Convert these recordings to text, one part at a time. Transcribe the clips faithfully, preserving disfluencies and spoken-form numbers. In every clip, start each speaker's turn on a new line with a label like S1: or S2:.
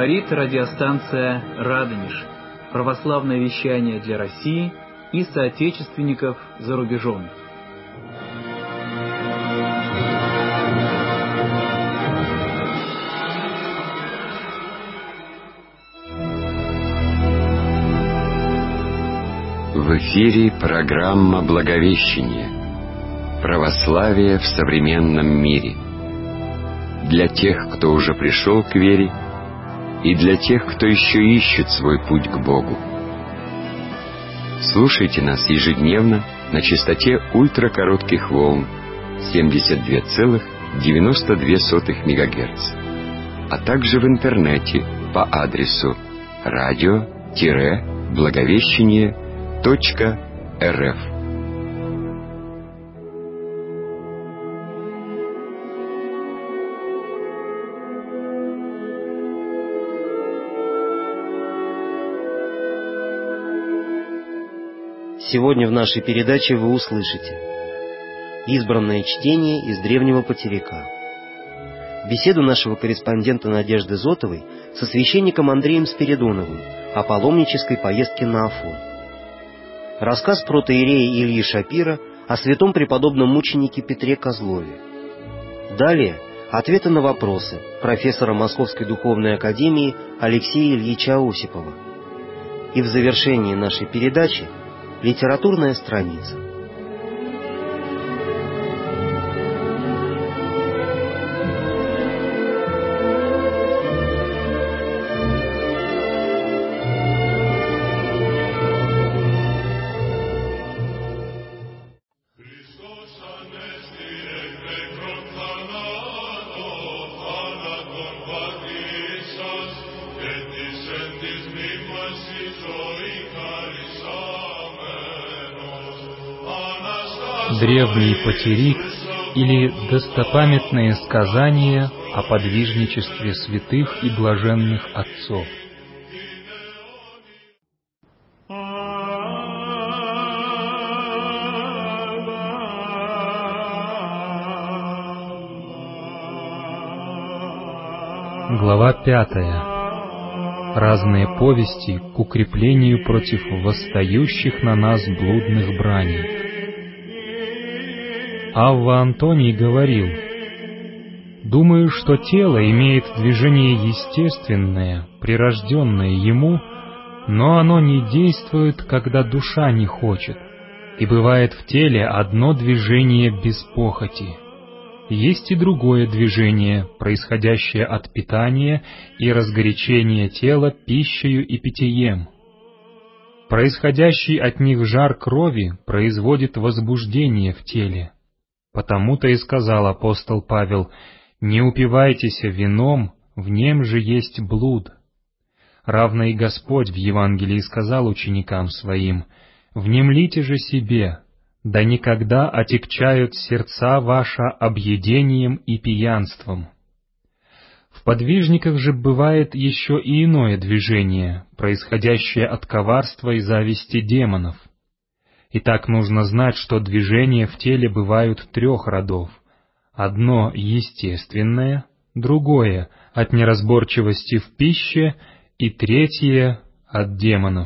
S1: Говорит радиостанция «Радонеж». Православное вещание для России и соотечественников за рубежом.
S2: В эфире программа «Благовещение. Православие в современном мире». Для тех, кто уже пришел к вере, и для тех, кто еще ищет свой путь к Богу. Слушайте нас ежедневно на частоте ультракоротких волн семьдесят два целых девяносто две сотых мегагерца, а также в интернете по адресу радио-благовещение точка рф.
S3: Сегодня в нашей передаче вы услышите избранное чтение из древнего потеряка, беседу нашего корреспондента Надежды Зотовой со священником Андреем Спиридоновым о паломнической поездке на Афон, рассказ протоиерея Ильи Шапира о святом преподобном мученике Петре Козлове. Далее ответы на вопросы профессора Московской духовной академии Алексея Ильича Осипова. И в завершении нашей передачи литературная страница.
S4: Древний потерик или достопамятные сказания о подвижничестве святых и блаженных отцов. Глава пятая. Разные повести к укреплению против восстающих на нас блудных браней. Авва Антоний говорил: «Думаю, что тело имеет движение естественное, прирожденное ему, но оно не действует, когда душа не хочет, и бывает в теле одно движение без похоти. Есть и другое движение, происходящее от питания и разгорячения тела пищею и питьем. Происходящий от них жар крови производит возбуждение в теле. Потому-то и сказал апостол Павел: «Не упивайтесь вином, в нем же есть блуд». Равно и Господь в Евангелии сказал ученикам Своим: «Внемлите же себе, да никогда отягчают сердца ваши объедением и пьянством». В подвижниках же бывает еще и иное движение, происходящее от коварства и зависти демонов. Итак, нужно знать, что движения в теле бывают трех родов. Одно — естественное, другое — от неразборчивости в пище, и третье — от демонов.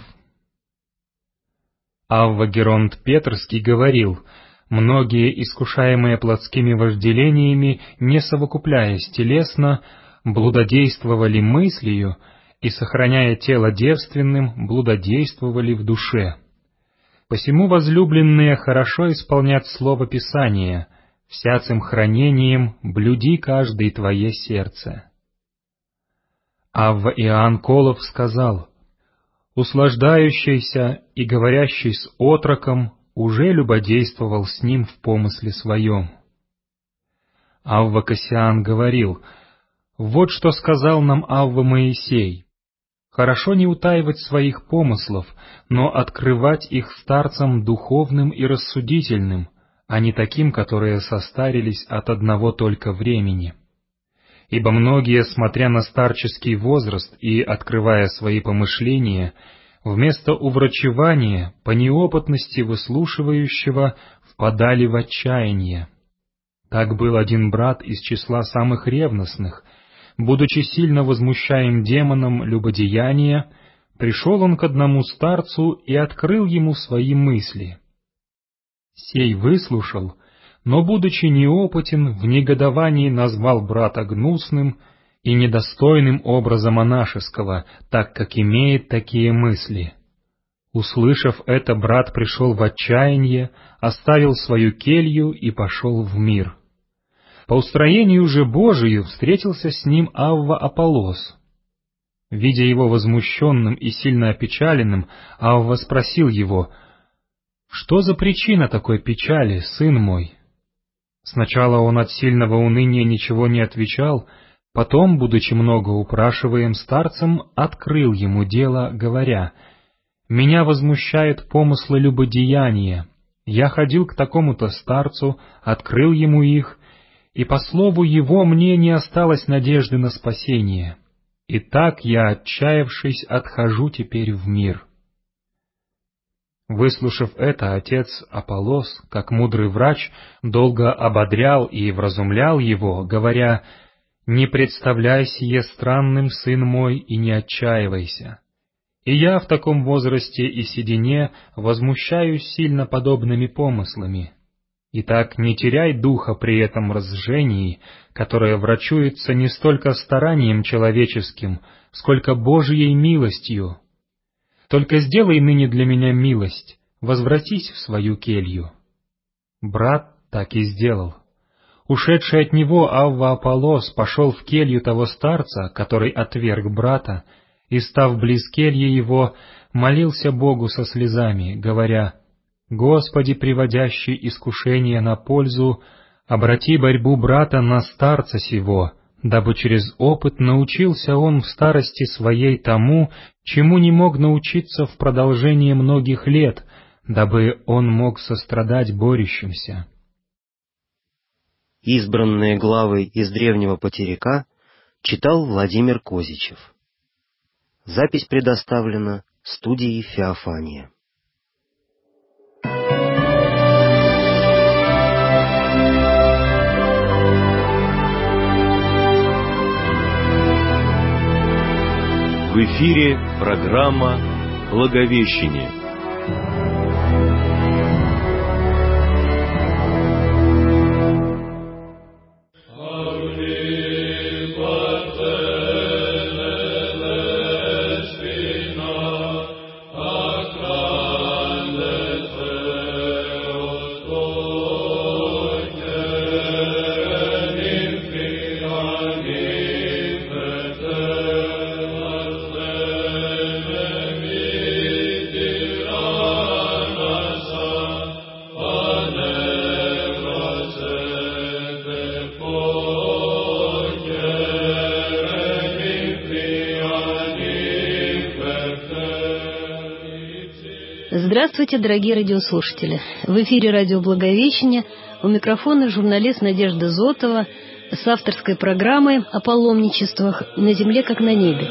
S4: Авва Геронт Петрский говорил: «Многие, искушаемые плотскими вожделениями, не совокупляясь телесно, блудодействовали мыслью и, сохраняя тело девственным, блудодействовали в душе. Посему, возлюбленные, хорошо исполнять слово Писания: всяцим хранением блюди каждое твое сердце». Авва Иоанн Колов сказал: «Услаждающийся и говорящий с отроком уже любодействовал с ним в помысле своем». Авва Кассиан говорил: «Вот что сказал нам Авва Моисей: хорошо не утаивать своих помыслов, но открывать их старцам духовным и рассудительным, а не таким, которые состарились от одного только времени. Ибо многие, смотря на старческий возраст и открывая свои помышления, вместо уврачевания, по неопытности выслушивающего, впадали в отчаяние. Так был один брат из числа самых ревностных, будучи сильно возмущаем демоном любодеяния, пришел он к одному старцу и открыл ему свои мысли. Сей выслушал, но, будучи неопытен, в негодовании назвал брата гнусным и недостойным образа монашеского, так как имеет такие мысли. Услышав это, брат пришел в отчаяние, оставил свою келью и пошел в мир. По устроению же Божию встретился с ним Авва Аполлос. Видя его возмущенным и сильно опечаленным, Авва спросил его: «Что за причина такой печали, сын мой?» Сначала он от сильного уныния ничего не отвечал, потом, будучи много упрашиваем старцем, открыл ему дело, говоря: «Меня возмущают помыслы любодеяния. Я ходил к такому-то старцу, открыл ему их, и по слову его мне не осталось надежды на спасение. И так я, отчаявшись, отхожу теперь в мир». Выслушав это, отец Аполлос, как мудрый врач, долго ободрял и вразумлял его, говоря: «Не представляй сие странным, сын мой, и не отчаивайся. И я в таком возрасте и седине возмущаюсь сильно подобными помыслами. Итак, не теряй духа при этом разжении, которое врачуется не столько старанием человеческим, сколько Божией милостью. Только сделай ныне для меня милость, возвратись в свою келью». Брат так и сделал. Ушедший от него Авва Аполлос пошел в келью того старца, который отверг брата, и, став близ кельи его, молился Богу со слезами, говоря: «Господи, приводящий искушение на пользу, обрати борьбу брата на старца сего, дабы через опыт научился он в старости своей тому, чему не мог научиться в продолжении многих лет, дабы он мог сострадать борющимся».
S3: Избранные главы из древнего потеряка читал Владимир Козичев. Запись предоставлена студией Феофания.
S5: В эфире программа «Благовещение».
S6: Здравствуйте, дорогие радиослушатели! В эфире радио «Благовещение», у микрофона журналист Надежда Зотова с авторской программой о паломничествах на земле, как на небе.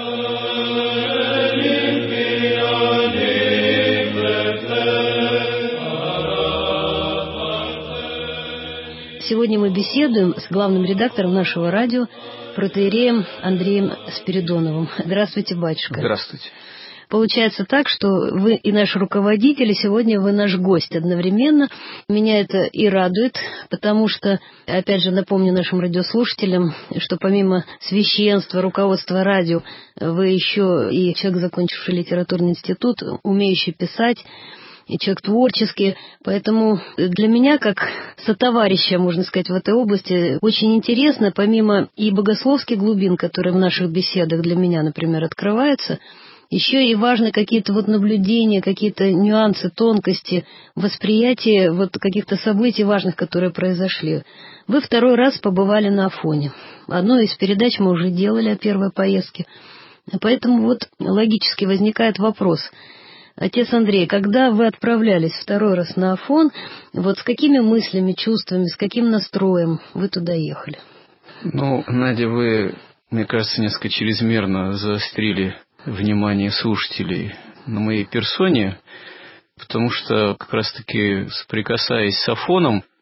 S6: Сегодня мы беседуем с главным редактором нашего радио, протоиереем Андреем Спиридоновым. Здравствуйте, батюшка.
S1: Здравствуйте.
S6: Получается так, что вы и наш руководитель, и сегодня вы наш гость одновременно. Меня это и радует, потому что, опять же, напомню нашим радиослушателям, что помимо священства, руководства радио, вы еще и человек, закончивший литературный институт, умеющий писать, и человек творческий. Поэтому для меня, как сотоварища, можно сказать, в этой области, очень интересно, помимо и богословских глубин, которые в наших беседах для меня, например, открываются, еще и важны какие-то вот наблюдения, какие-то нюансы, тонкости, восприятия вот каких-то событий важных, которые произошли. Вы второй раз побывали на Афоне. Одну из передач мы уже делали о первой поездке. Поэтому вот логически возникает вопрос. Отец Андрей, когда вы отправлялись второй раз на Афон, вот с какими мыслями, чувствами, с каким настроем вы туда ехали?
S1: Ну, Надя, вы, мне кажется, несколько чрезмерно заострили внимание слушателей на моей персоне, потому что как раз-таки, соприкасаясь с Афоном,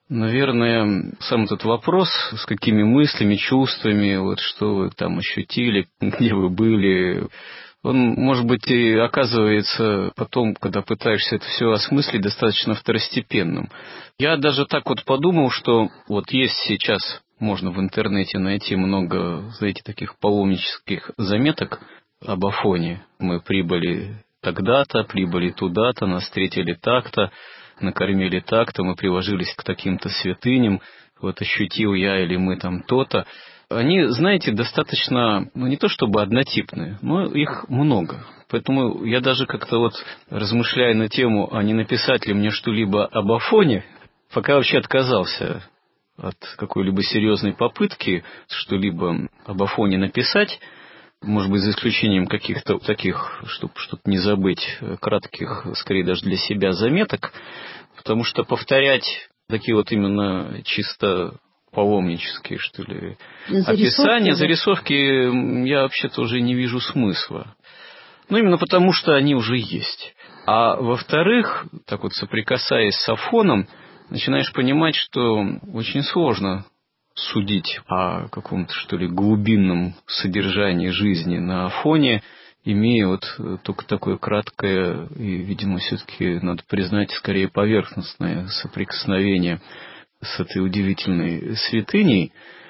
S7: Наверное, сам этот вопрос, с какими мыслями, чувствами, вот что вы там ощутили, где вы были, он, может быть, и оказывается потом, когда пытаешься это все осмыслить, достаточно второстепенным. Я даже так вот подумал, что вот есть сейчас, можно в интернете найти много, знаете, таких паломнических заметок об Афоне. Мы прибыли тогда-то, прибыли туда-то, нас встретили так-то, накормили так-то, мы приложились к таким-то святыням, вот ощутил я или мы там то-то. Они, знаете, достаточно, ну не то чтобы однотипные, но их много. Поэтому я даже как-то вот, размышляя на тему, а не написать ли мне что-либо об Афоне, пока вообще отказался от какой-либо серьезной попытки что-либо об Афоне написать, может быть, за исключением каких-то таких, чтобы что-то не забыть, кратких, скорее даже для себя заметок, потому что повторять такие вот именно чисто паломнические, что ли, зарисовки, описания, да? Зарисовки я вообще-то уже не вижу смысла. Ну, именно потому, что они уже есть. А во-вторых, так вот соприкасаясь с Афоном, начинаешь понимать, что очень сложно судить о каком-то, что ли, глубинном содержании жизни на Афоне, имея вот только такое краткое и, видимо, все-таки, надо признать, скорее поверхностное соприкосновение с этой удивительной святыней.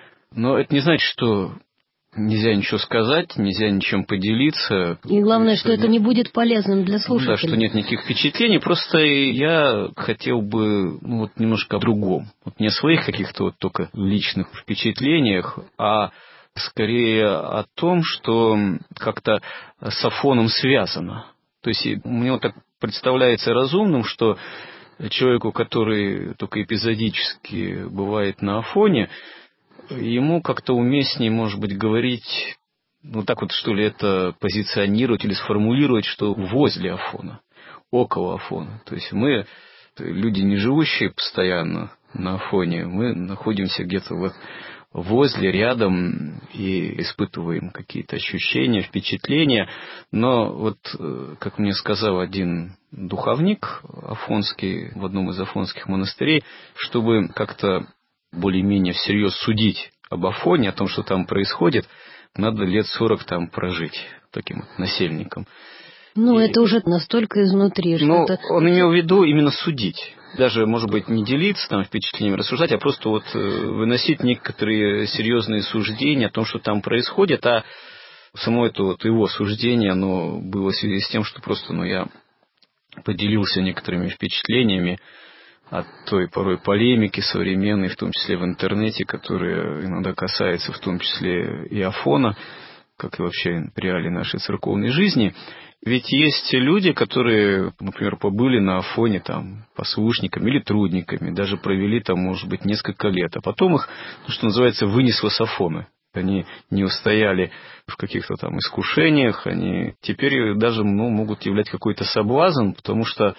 S7: Но это не значит, что нельзя ничего сказать, нельзя ничем поделиться.
S6: И главное, что, что это не будет полезным для слушателей.
S7: Да, что нет никаких впечатлений. Просто я хотел бы ну, вот немножко о другом. Вот не о своих каких-то вот только личных впечатлениях, а скорее о том, что как-то с Афоном связано. То есть мне вот так представляется разумным, что человеку, который только эпизодически бывает на Афоне, ему как-то уместнее, может быть, говорить, ну так вот, что ли, это позиционировать или сформулировать, что возле Афона, около Афона. То есть мы, люди, не живущие постоянно на Афоне, мы находимся где-то вот возле, рядом и испытываем какие-то ощущения, впечатления. Но вот, как мне сказал один духовник афонский в одном из афонских монастырей, чтобы как-то более-менее всерьез судить об Афоне, о том, что там происходит, надо лет сорок там прожить таким вот насельником.
S6: Ну,
S7: и...
S6: это уже настолько изнутри.
S7: Ну,
S6: что-то...
S7: он имел в виду именно судить. Даже, может быть, не делиться там впечатлениями, рассуждать, а просто вот выносить некоторые серьезные суждения о том, что там происходит, а само это вот его суждение, оно было в связи с тем, что просто, ну, я поделился некоторыми впечатлениями от той порой полемики современной, в том числе в интернете, которая иногда касается в том числе и Афона, как и вообще реалий нашей церковной жизни. Ведь есть люди, которые, например, побыли на Афоне там послушниками или трудниками, даже провели там, может быть, несколько лет, а потом их, ну, что называется, вынесло с Афоны. Они не устояли в каких-то там искушениях, они теперь даже ну, могут являть какой-то соблазн, потому что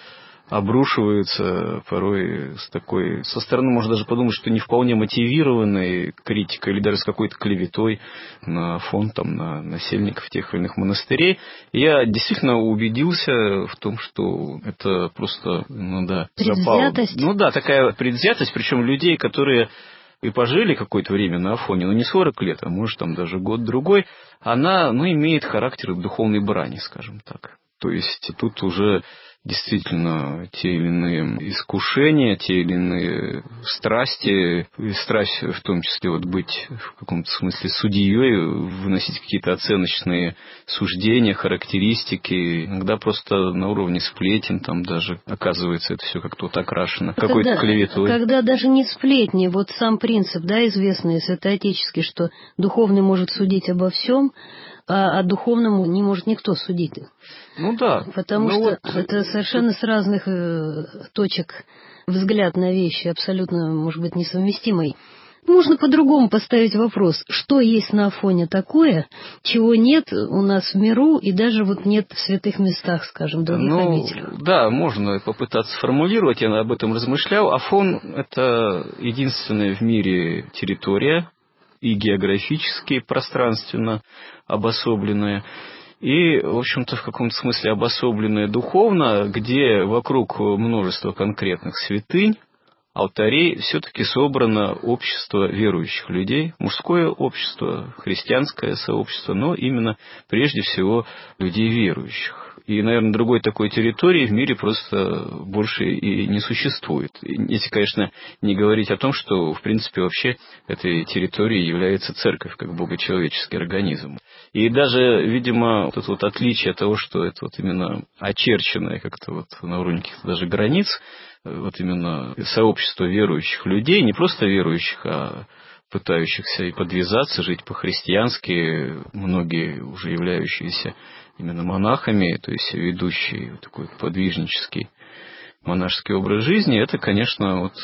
S7: обрушиваются порой с такой, со стороны можно даже подумать, что не вполне мотивированной критикой или даже с какой-то клеветой на Афон, там, на насельников тех или иных монастырей. И я действительно убедился в том, что это просто, ну да,
S6: предвзятость.
S7: Ну да, такая предвзятость, причем людей, которые и пожили какое-то время на Афоне, но не сорок лет, а может там даже год-другой, она, ну, имеет характер духовной брани, скажем так. То есть тут уже действительно те или иные искушения, те или иные страсти, и страсть в том числе вот быть в каком-то смысле судьей, выносить какие-то оценочные суждения, характеристики, иногда просто на уровне сплетен, там даже оказывается это все как-то вот окрашено какой-то клеветой.
S6: Когда даже не сплетни, вот сам принцип, да, известный святоотеческий, что духовный может судить обо всем, а, а духовному не может никто судить.
S7: Ну да.
S6: Потому
S7: ну
S6: что
S7: вот...
S6: это совершенно с разных э, точек взгляд на вещи, абсолютно, может быть, несовместимый. Можно по-другому поставить вопрос, что есть на Афоне такое, чего нет у нас в миру и даже вот нет в святых местах, скажем, других
S7: ну,
S6: обителях.
S7: Да, можно попытаться сформулировать, я об этом размышлял. Афон – это единственная в мире территория, и географически, пространственно обособленная, и, в общем-то, в каком-то смысле обособленная духовно, где вокруг множество конкретных святынь, алтарей все-таки собрано общество верующих людей, мужское общество, христианское сообщество, но именно прежде всего людей верующих. И, наверное, другой такой территории в мире просто больше и не существует. Если, конечно, не говорить о том, что, в принципе, вообще этой территорией является церковь, как богочеловеческий организм. И даже, видимо, вот это вот отличие того, что это вот именно очерченное как-то вот на уровне каких-то даже границ, вот именно сообщество верующих людей, не просто верующих, а пытающихся и подвязаться, жить по-христиански, многие уже являющиеся именно монахами, то есть ведущие такой подвижнический монашеский образ жизни, это, конечно, вот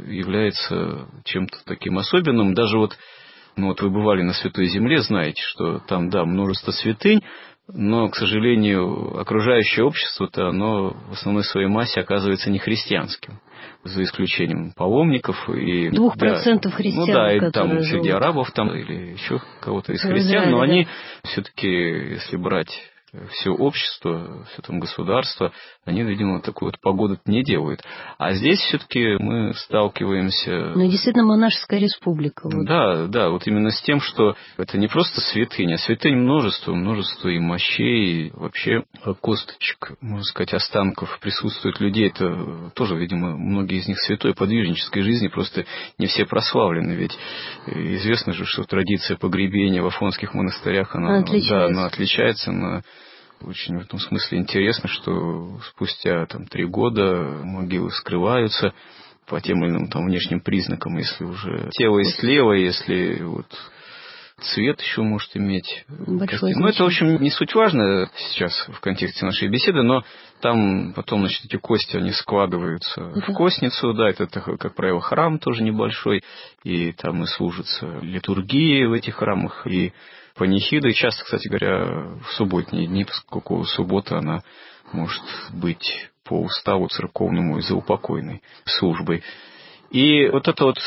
S7: является чем-то таким особенным. Даже вот, ну вот вы бывали на Святой Земле, знаете, что там, да, множество святынь, но, к сожалению, окружающее общество-то, оно в основной своей массе оказывается не христианским, за исключением паломников и...
S6: Двух процентов
S7: да,
S6: христиан,
S7: ну да, и
S6: которые
S7: там
S6: живут.
S7: среди арабов там, или еще кого-то из
S6: В
S7: христиан,
S6: Израиле,
S7: но
S6: да.
S7: они все-таки, если брать все общество, все там государство, они, видимо, такую вот погоду не делают. А здесь все-таки мы сталкиваемся...
S6: Ну, действительно, монашеская республика. Вот.
S7: Да, да, вот именно с тем, что это не просто святыня, а святынь множество, множество и мощей, и вообще косточек, можно сказать, останков присутствует людей. Это тоже, видимо, многие из них святой подвижнической жизни, просто не все прославлены. Ведь известно же, что традиция погребения в афонских монастырях, она,
S6: она отличается.
S7: Да, она отличается на... Очень в этом смысле интересно, что спустя там, три года могилы скрываются по тем или иным там, внешним признакам, если уже тело истлело, если вот, цвет еще может иметь.
S6: Большое
S7: ну, это, в общем, не суть важно сейчас в контексте нашей беседы, но там потом, значит, эти кости, они складываются uh-huh. в костницу, да, это, как правило, храм тоже небольшой, и там и служатся литургии в этих храмах, и панихиды, часто, кстати говоря, в субботние дни, поскольку суббота, она может быть по уставу церковному и заупокойной службой. И вот это вот,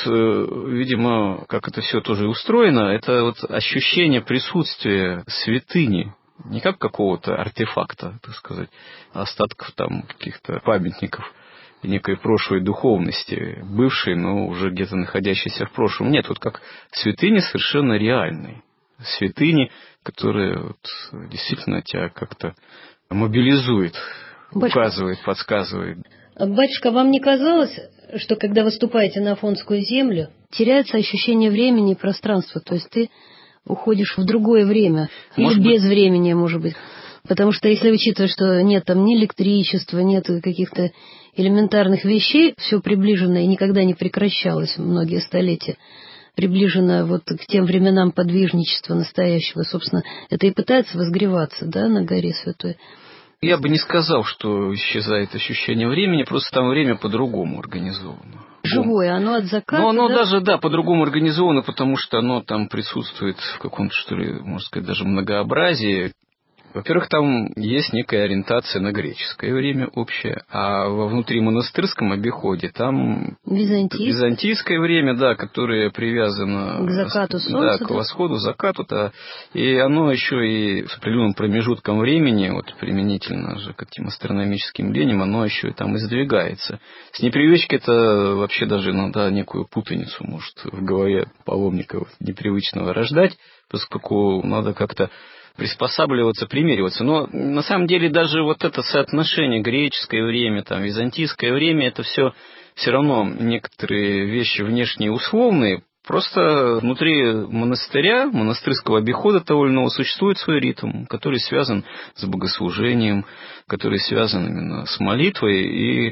S7: видимо, как это все тоже устроено, это вот ощущение присутствия святыни, не как какого-то артефакта, так сказать, остатков там каких-то памятников некой прошлой духовности, бывшей, но уже где-то находящейся в прошлом. Нет, вот как святыни совершенно реальной. Святыни, которые вот действительно тебя как-то мобилизует, Батюшка, указывает, подсказывает.
S6: Батюшка, вам не казалось, что когда выступаете на Афонскую землю, теряется ощущение времени и пространства, то есть ты уходишь в другое время, может или быть... без времени, может быть. Потому что если учитывать, что нет там ни электричества, нет каких-то элементарных вещей, все приближено и никогда не прекращалось многие столетия, приближено вот к тем временам подвижничества настоящего, собственно, это и пытается возгреваться, да, на горе Святой.
S7: Я бы не сказал, что исчезает ощущение времени, просто там время по-другому организовано.
S6: Живое, оно от заката,
S7: Но оно
S6: да?
S7: даже, да, по-другому организовано, потому что оно там присутствует в каком-то, что ли, можно сказать, даже многообразии. Во-первых, там есть некая ориентация на греческое время общее, а во внутримонастырском обиходе там
S6: Византийское,
S7: византийское время, да, которое привязано
S6: к закату солнца,
S7: да, к
S6: да?
S7: восходу, закату, да, и оно еще и с определенным промежутком времени, вот применительно же к этим астрономическим линиям, оно еще и там издвигается. С непривычки это вообще даже иногда некую путаницу может в голове паломников непривычного рождать, поскольку надо как-то приспосабливаться, примериваться. Но на самом деле даже вот это соотношение греческое время, там, византийское время, это все все равно некоторые вещи внешние условные. Просто внутри монастыря, монастырского обихода того или иного существует свой ритм, который связан с богослужением, который связан именно с молитвой, и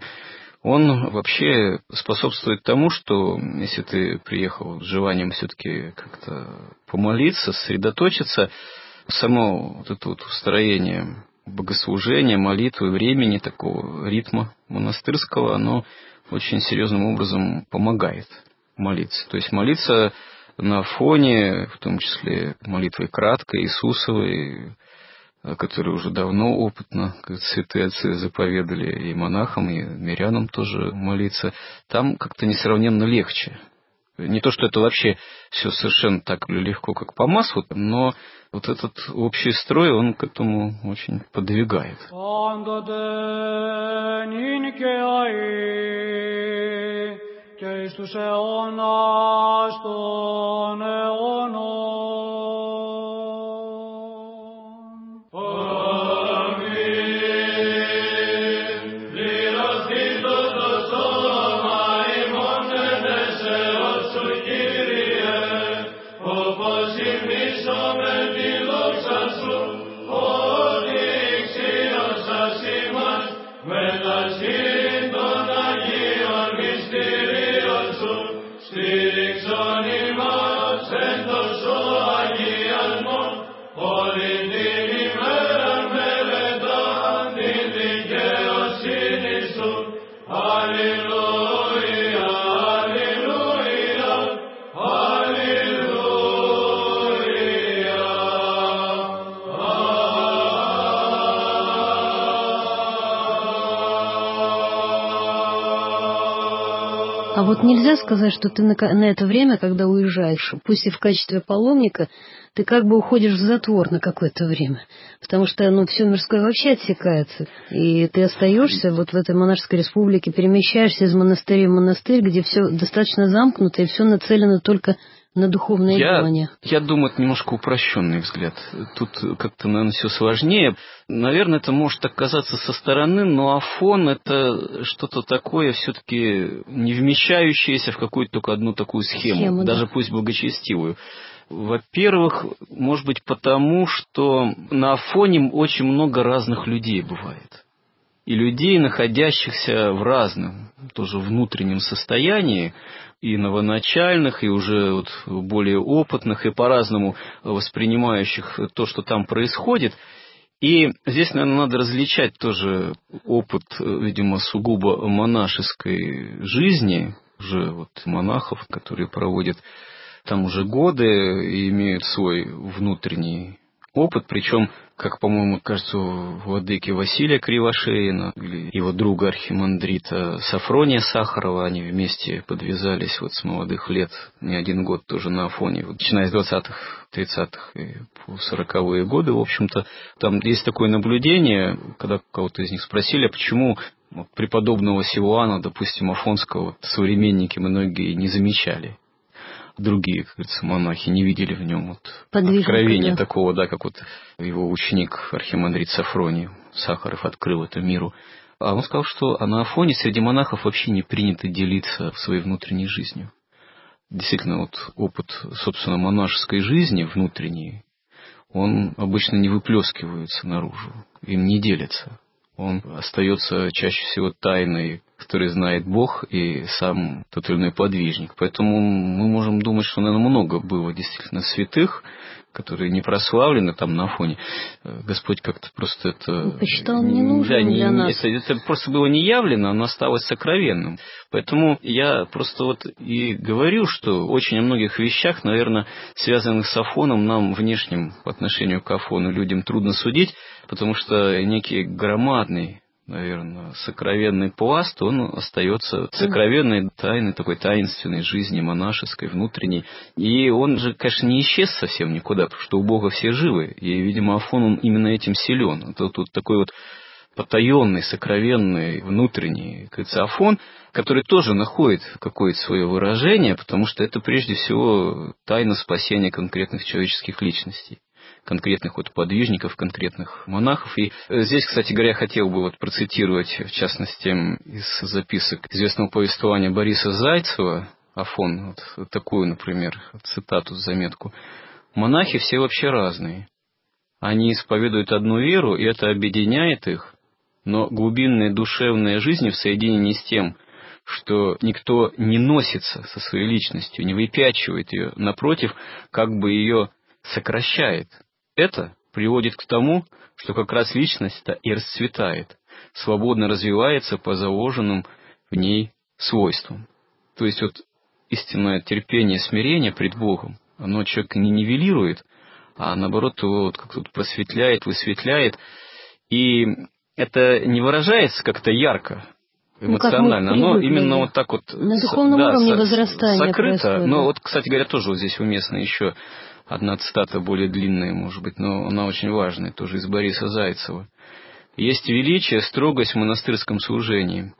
S7: он вообще способствует тому, что если ты приехал с желанием все-таки как-то помолиться, сосредоточиться, само вот это вот устроение богослужения, молитвы, времени, такого ритма монастырского, оно очень серьезным образом помогает молиться. То есть молиться на фоне, в том числе молитвой краткой, Иисусовой, которую уже давно опытно, как святые отцы заповедали и монахам, и мирянам тоже молиться, там как-то несравненно легче. Не то, что это вообще все совершенно так легко, как по маслу, но вот этот общий строй, он к этому очень подвигает.
S8: και εις τους αιώνας των αιώνων.
S6: А вот нельзя сказать, что ты на, на это время, когда уезжаешь, пусть и в качестве паломника, ты как бы уходишь в затвор на какое-то время, потому что ну, все мирское вообще отсекается, и ты остаешься вот в этой монашеской республике, перемещаешься из монастыря в монастырь, где все достаточно замкнуто, и все нацелено только на духовное
S7: я,
S6: делание.
S7: Я думаю, это немножко упрощенный взгляд. Тут как-то, наверное, все сложнее. Наверное, это может так казаться со стороны, но Афон — это что-то такое все-таки не вмещающееся в какую-то только одну такую схему, схему даже да. пусть благочестивую. Во-первых, может быть, потому, что на Афоне очень много разных людей бывает. И людей, находящихся в разном, тоже внутреннем состоянии, и новоначальных, и уже вот более опытных, и по-разному воспринимающих то, что там происходит. И здесь, наверное, надо различать тоже опыт, видимо, сугубо монашеской жизни, уже вот монахов, которые проводят там уже годы и имеют свой внутренний опыт, причем, как, по-моему, кажется, у владыки Василия Кривошеина или его друга архимандрита Сафрония Сахарова, они вместе подвязались вот с молодых лет, не один год тоже на Афоне, вот, начиная с двадцатых, тридцатых и по сороковые годы, в общем-то, там есть такое наблюдение, когда кого-то из них спросили, а почему вот, преподобного Силуана, допустим, Афонского, вот, современники многие не замечали. Другие, как говорится, монахи не видели в нем вот откровения да. такого, да, как вот его ученик архимандрит Сафроний Сахаров открыл это миру. А он сказал, что на Афоне среди монахов вообще не принято делиться своей внутренней жизнью. Действительно, вот опыт, собственно, монашеской жизни внутренней, он обычно не выплескивается наружу, им не делится. Он остается чаще всего тайной, которую знает Бог и сам тот или иной подвижник. Поэтому мы можем думать, что, наверное, много было действительно святых, которые не прославлены там на Афоне. Господь как-то просто это...
S6: Посчитал ненужным да, не, для нас.
S7: Это, это просто было не явлено, оно осталось сокровенным. Поэтому я просто вот и говорю, что очень о многих вещах, наверное, связанных с Афоном, нам внешним по отношению к Афону людям трудно судить, потому что некий громадный, наверное, сокровенный пласт, он остается сокровенной тайной, такой таинственной жизни монашеской, внутренней. И он же, конечно, не исчез совсем никуда, потому что у Бога все живы. И, видимо, Афон, он именно этим силен. Это тут такой вот потаенный, сокровенный, внутренний, как говорится, Афон, который тоже находит какое-то свое выражение, потому что это прежде всего тайна спасения конкретных человеческих личностей, конкретных вот подвижников, конкретных монахов. И здесь, кстати говоря, я хотел бы вот процитировать, в частности, из записок известного повествования Бориса Зайцева, Афон, вот такую, например, цитату, заметку. «Монахи все вообще разные. Они исповедуют одну веру, и это объединяет их, но глубинная душевная жизнь в соединении с тем, что никто не носится со своей личностью, не выпячивает ее, напротив, как бы ее сокращает. Это приводит к тому, что как раз личность-то и расцветает, свободно развивается по заложенным в ней свойствам». То есть вот истинное терпение, смирение пред Богом, оно человека не нивелирует, а наоборот его вот как-то просветляет, высветляет. И это не выражается как-то ярко, эмоционально,
S6: ну,
S7: оно именно вот так вот
S6: на духовном
S7: да,
S6: уровне возрастания
S7: сокрыто.
S6: Происходит.
S7: Но вот, кстати говоря, тоже вот здесь уместно еще одна цитата, более длинная, может быть, но она очень важная, тоже из Бориса Зайцева. «Есть величие, строгость в монастырском служении.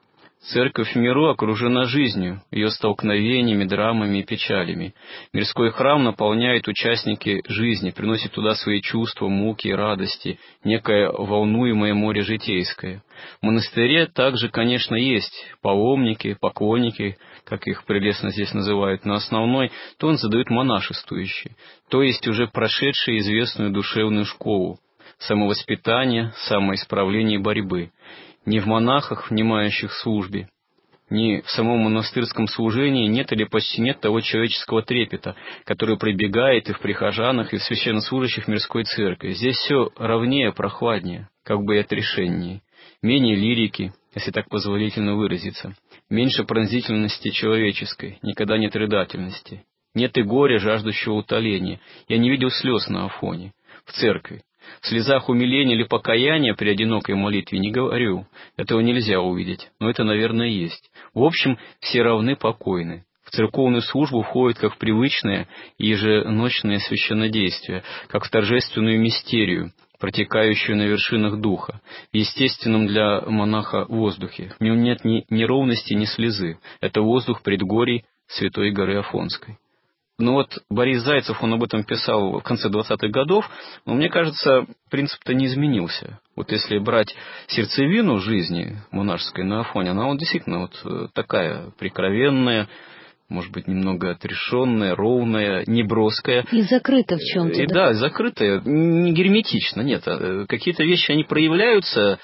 S7: Церковь в миру окружена жизнью, ее столкновениями, драмами и печалями. Мирской храм наполняет участники жизни, приносит туда свои чувства, муки и радости, некое волнуемое море житейское. В монастыре также, конечно, есть паломники, поклонники, как их прелестно здесь называют, но основной тон задают монашествующие, то есть уже прошедшие известную душевную школу самовоспитания, самоисправления и борьбы. Ни в монахах, внимающих службе, ни в самом монастырском служении нет или почти нет того человеческого трепета, который пробегает и в прихожанах, и в священнослужащих мирской церкви. Здесь все ровнее, прохладнее, как бы и отрешеннее. Менее лирики, если так позволительно выразиться. Меньше пронзительности человеческой, никогда нет рыдательности. Нет и горя, жаждущего утоления. Я не видел слез на Афоне, в церкви. В слезах умиления или покаяния при одинокой молитве не говорю. Этого нельзя увидеть, но это, наверное, есть. В общем, все равны, покойны. В церковную службу входят как в привычное еженочное священнодействие, как в торжественную мистерию, протекающую на вершинах духа, в естественном для монаха воздухе. В нем нет ни неровности, ни слезы. Это воздух предгорий Святой горы Афонской. Ну вот Борис Зайцев, он об этом писал в конце двадцатых годов, но мне кажется, принцип-то не изменился. Вот если брать сердцевину жизни монашеской на Афоне, она вот действительно вот такая прикровенная, может быть, немного отрешенная, ровная, неброская.
S6: И закрыта в чем-то.
S7: И да, да, закрытая, не герметично, нет. Какие-то вещи, они проявляются,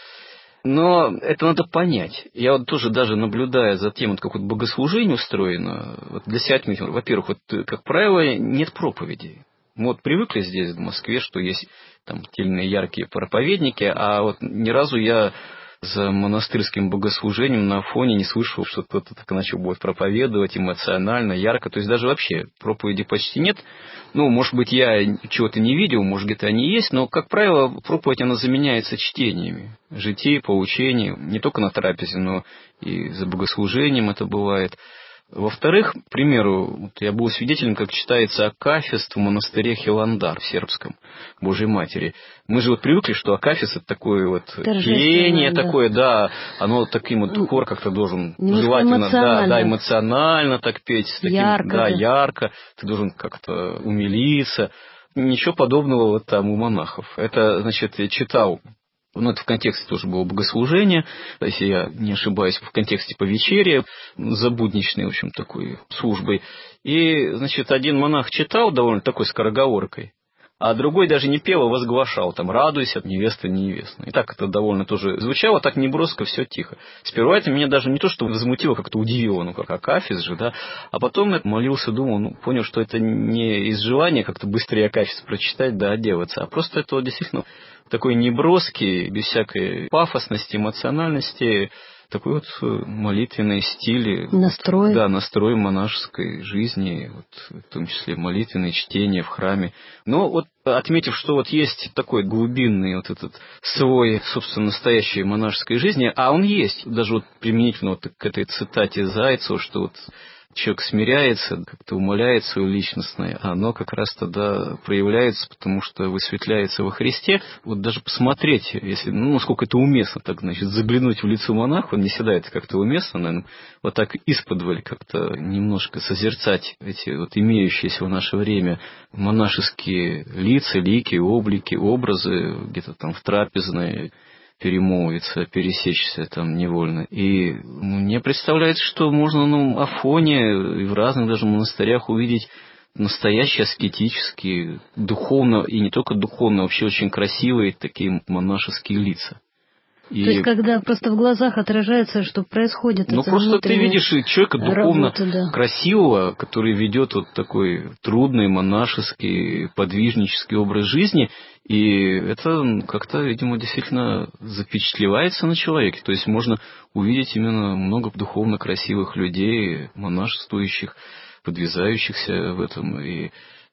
S7: но это надо понять. Я вот тоже даже наблюдая за тем, вот как вот богослужение устроено, вот для себя отметил, во-первых, вот, как правило, нет проповедей. Мы вот привыкли здесь, в Москве, что есть там тельные яркие проповедники, а вот ни разу я за монастырским богослужением на Афоне не слышал, что кто-то так начал будет проповедовать эмоционально, ярко. То есть даже вообще проповеди почти нет. Ну, может быть, я чего-то не видел, может, где-то они есть, но, как правило, проповедь, она заменяется чтениями. Житий, поучений, не только на трапезе, но и за богослужением это бывает. Во-вторых, к примеру, вот я был свидетелем, как читается акафист в монастыре Хиландар в сербском, Божьей Матери. Мы же вот привыкли, что акафист — это такое вот пение, да. такое, да, оно вот таким вот хор как-то должен желательно, да, да, эмоционально так петь, с таким, ярко, да, да, ярко, ты должен как-то умилиться. Ничего подобного вот там у монахов. Это, значит, я читал. Ну, это в контексте тоже было богослужение, если я не ошибаюсь, в контексте повечерия, за будничной, в общем, такой службой. И, значит, один монах читал довольно такой скороговоркой, а другой даже не пел, а возглашал, там, радуйся, невеста, невеста. И так это довольно тоже звучало, так неброско, все тихо. Сперва это меня даже не то, что возмутило, как-то удивило, ну, как акафист же, да, а потом я молился, думал, ну, понял, что это не из желания как-то быстрее акафист прочитать, да, одеваться, а просто это вот действительно такой неброский, без всякой пафосности, эмоциональности, такой вот молитвенный стиль.
S6: Настрой.
S7: Да, настрой монашеской жизни, вот, в том числе молитвенные чтения в храме. Но вот отметив, что вот есть такой глубинный вот этот свой, собственно, настоящей монашеской жизни, а он есть, даже вот применительно вот к этой цитате Зайцева, что вот человек смиряется, как-то умаляет свое личностное, а оно как раз тогда проявляется, потому что высветляется во Христе. Вот даже посмотреть, если, ну, насколько это уместно, так, значит, заглянуть в лицо монаха, не всегда это как-то уместно, наверное, вот так исподволь как-то немножко созерцать эти вот имеющиеся в наше время монашеские лица, лики, облики, образы, где-то там в трапезной, перемолвиться, пересечься там невольно. И мне представляется, что можно на Афоне и в разных даже монастырях увидеть настоящие аскетические, духовно, и не только духовно, вообще очень красивые такие монашеские лица. И...
S6: То есть, когда просто в глазах отражается, что происходит.
S7: Ну, просто ты видишь человека духовно
S6: работа, да.
S7: красивого, который ведет вот такой трудный, монашеский, подвижнический образ жизни, и это как-то, видимо, действительно запечатлевается на человеке. То есть можно увидеть именно много духовно красивых людей, монашествующих, подвязающихся в этом. И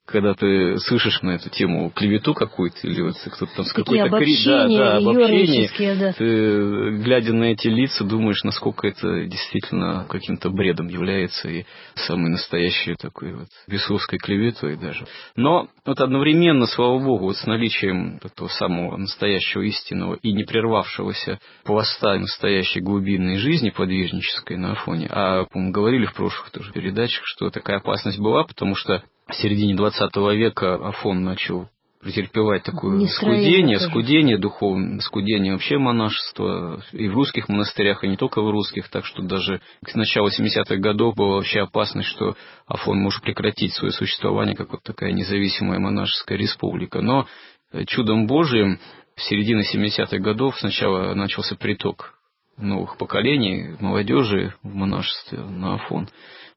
S7: когда ты слышишь на эту тему клевету какую-то, или вот кто-то там с
S6: какие
S7: какой-то
S6: обобщения,
S7: да, да, обобщение,
S6: да.
S7: ты, глядя на эти лица, думаешь, насколько это действительно каким-то бредом является и самой настоящей такой вот бесовской клеветой даже. Но вот одновременно, слава Богу, вот с наличием этого самого настоящего истинного и не прервавшегося пласта настоящей глубинной жизни подвижнической на Афоне, а мы говорили в прошлых тоже передачах, что такая опасность была, потому что в середине двадцатого века Афон начал претерпевать такое скудение, скудение духовное, скудение вообще монашества и в русских монастырях, и не только в русских, так что даже к началу семидесятых годов была вообще опасность, что Афон может прекратить свое существование как вот такая независимая монашеская республика. Но чудом Божиим в середине семидесятых годов сначала начался приток новых поколений молодежи в монашестве на Афон.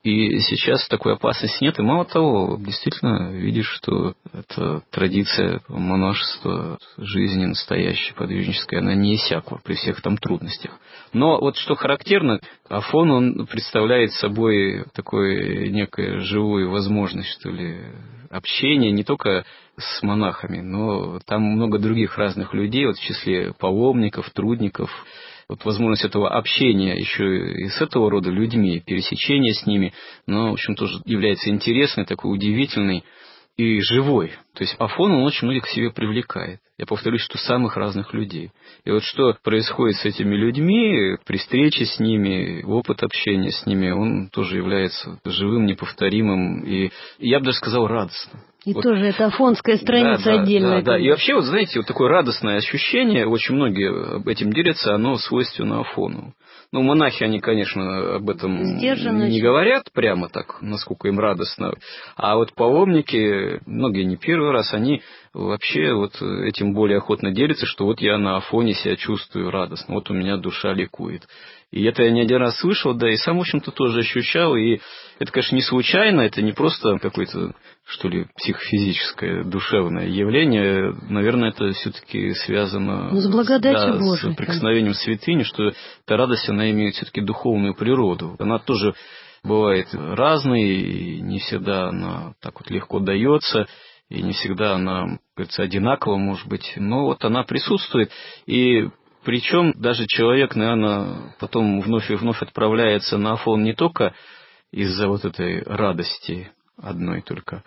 S7: И сейчас такой опасности нет. И мало того, действительно видишь, что эта традиция монашества, жизни настоящей, подвижнической, она не иссякла при всех там трудностях. Но вот что характерно, Афон, он представляет собой такую некую живую возможность, что ли, общения не только с монахами, но там много других разных людей, вот в числе паломников, трудников. Вот возможность этого общения еще и с этого рода людьми, пересечения с ними, но, в общем, тоже является интересной, такой удивительной и живой. То есть Афон, он очень многих к себе привлекает. Я повторюсь, что самых разных людей. И вот что происходит с этими людьми, при встрече с ними, опыт общения с ними, он тоже является живым, неповторимым и, я бы даже сказал, радостным.
S6: И
S7: вот.
S6: тоже это афонская страница
S7: да, да,
S6: отдельная.
S7: Да, да. И вообще, вот знаете, вот такое радостное ощущение, очень многие этим делятся, оно свойственно Афону. Ну, монахи, они, конечно, об этом Сдержанно не говорят прямо так, насколько им радостно. А вот паломники, многие не первый раз, они вообще вот этим более охотно делятся, что вот я на Афоне себя чувствую радостно, вот у меня душа ликует. И это я не один раз слышал, да, и сам, в общем-то, тоже ощущал. И это, конечно, не случайно, это не просто какое-то, что ли, психофизическое, душевное явление. Наверное, это все-таки связано
S6: ну, с, благодатью
S7: да,
S6: Божией,
S7: с прикосновением святыни, что эта радость, она имеет все-таки духовную природу. Она тоже бывает разной, и не всегда она так вот легко дается. И не всегда она, как говорится, одинакова, может быть, но вот она присутствует. И причем даже человек, наверное, потом вновь и вновь отправляется на Афон не только из-за вот этой радости одной только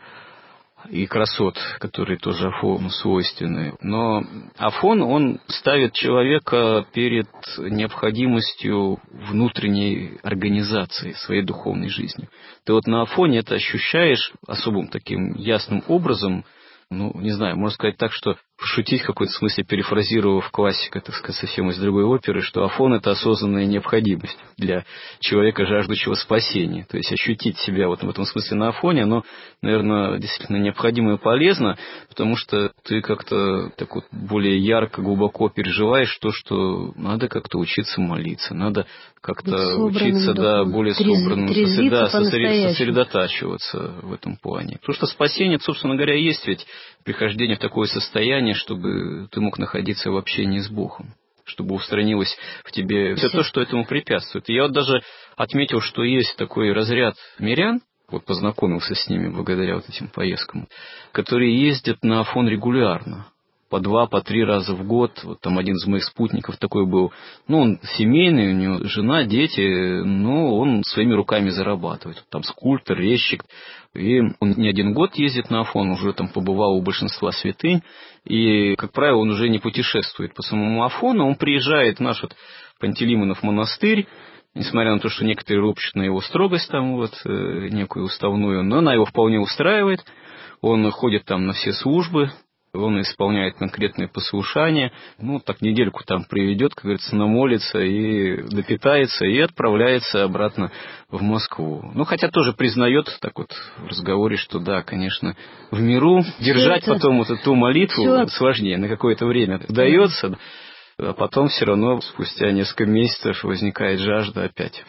S7: и красот, которые тоже Афону свойственны. Но Афон, он ставит человека перед необходимостью внутренней организации своей духовной жизни. Ты вот на Афоне это ощущаешь особым таким ясным образом. Ну, не знаю, можно сказать так, что пошутить в какой-то смысле, перефразировав классика, так сказать, совсем из другой оперы, что Афон – это осознанная необходимость для человека, жаждущего спасения. То есть ощутить себя вот в этом смысле на Афоне, оно, наверное, действительно необходимо и полезно, потому что ты как-то так вот более ярко, глубоко переживаешь то, что надо как-то учиться молиться, надо как-то учиться, да, более собранным, Трез, да, сосредотачиваться в этом плане. Потому что спасение, собственно говоря, есть ведь прихождение в такое состояние, чтобы ты мог находиться в общении с Богом, чтобы устранилось в тебе все то, что этому препятствует. И я вот даже отметил, что есть такой разряд мирян, вот познакомился с ними благодаря вот этим поездкам, которые ездят на Афон регулярно, по два, по три раза в год. Вот там один из моих спутников такой был, ну, он семейный, у него жена, дети, но он своими руками зарабатывает. Там скульптор, резчик. И он не один год ездит на Афон, уже там побывал у большинства святынь. И, как правило, он уже не путешествует по самому Афону, он приезжает в наш вот Пантелеймонов монастырь, несмотря на то, что некоторые ропщут на его строгость, там вот, некую уставную, но она его вполне устраивает. Он ходит там на все службы, он исполняет конкретные послушания, ну, так недельку там приведет, как говорится, намолится и допитается, и отправляется обратно в Москву. Ну, хотя тоже признает так вот в разговоре, что да, конечно, в миру держать это... потом вот эту молитву Все... сложнее, на какое-то время удается, а потом все равно спустя несколько месяцев возникает жажда опять.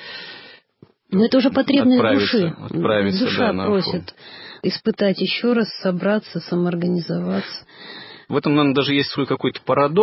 S6: Но это уже потребность
S7: отправиться,
S6: души.
S7: Отправиться,
S6: Душа
S7: да,
S6: просит испытать еще раз, собраться, самоорганизоваться.
S7: В этом, наверное, даже есть свой какой-то парадокс,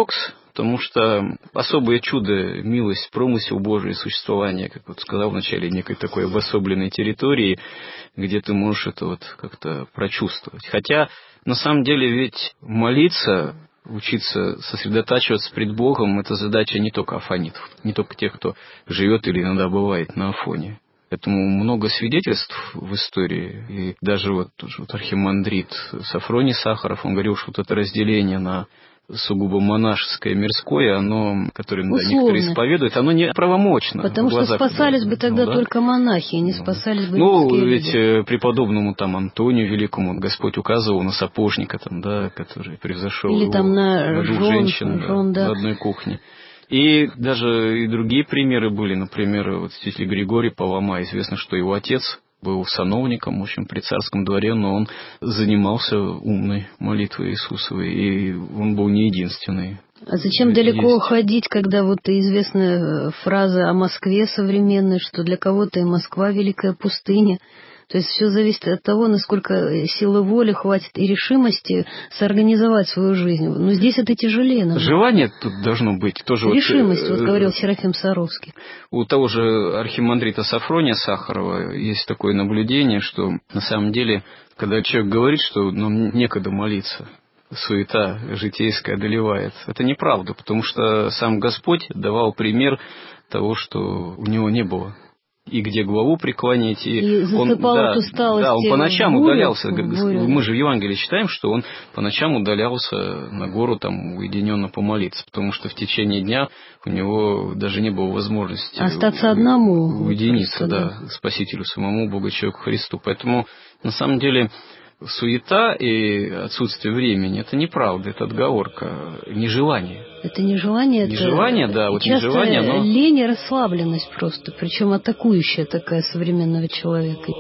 S7: Потому что особое чудо, милость, промысел Божий, существование, как вот сказал вначале, некой такой обособленной территории, где ты можешь это вот как-то прочувствовать. Хотя, на самом деле, ведь молиться, учиться сосредотачиваться пред Богом, это задача не только афонитов, не только тех, кто живет или иногда бывает на Афоне. Этому много свидетельств в истории. И даже вот, вот архимандрит Сафроний Сахаров, он говорил, что вот это разделение на сугубо монашеское, мирское, оно, которое да, некоторые исповедуют, оно не правомочно.
S6: Потому что спасались бы тогда ну, да? только монахи, не спасались бы
S7: ну,
S6: мирские
S7: ведь
S6: люди.
S7: Преподобному там Антонию Великому Господь указывал на сапожника, там, да, который превзошел
S6: Или
S7: его
S6: там на,
S7: на двух
S6: жен,
S7: женщин
S6: жен,
S7: да,
S6: да.
S7: на одной кухне. И даже и другие примеры были. Например, вот святитель Григорий Палама, известно, что его отец был сановником, в общем, при царском дворе, но он занимался умной молитвой Иисусовой, и он был не единственный.
S6: А зачем далеко
S7: Есть.
S6: уходить, когда вот известная фраза о Москве современной, что для кого-то и Москва великая пустыня. То есть все зависит от того, насколько силы воли хватит и решимости соорганизовать свою жизнь. Но здесь это тяжелее. Наверное.
S7: Желание тут должно быть. Тоже
S6: решимость, вот,
S7: вот,
S6: вот говорил Серафим Саровский.
S7: У того же архимандрита Сафрония Сахарова есть такое наблюдение, что на самом деле, когда человек говорит, что нам некогда молиться, суета житейская одолевает, это неправда, потому что сам Господь давал пример того, что у него не было. И где главу преклонить, и,
S6: и
S7: он, да, да, он по ночам
S6: бурю,
S7: удалялся.
S6: бурю.
S7: Мы же в Евангелии читаем, что он по ночам удалялся на гору там уединенно помолиться, потому что в течение дня у него даже не было возможности
S6: остаться
S7: у,
S6: одному,
S7: уединиться,
S6: просто,
S7: да,
S6: да,
S7: Спасителю самому, Богу человеку Христу. Поэтому на самом деле суета и отсутствие времени – это неправда, это отговорка, нежелание.
S6: Это нежелание,
S7: нежелание,
S6: это
S7: да, вот
S6: часто
S7: нежелание, но...
S6: лень и расслабленность просто, причем атакующая такая современного человека.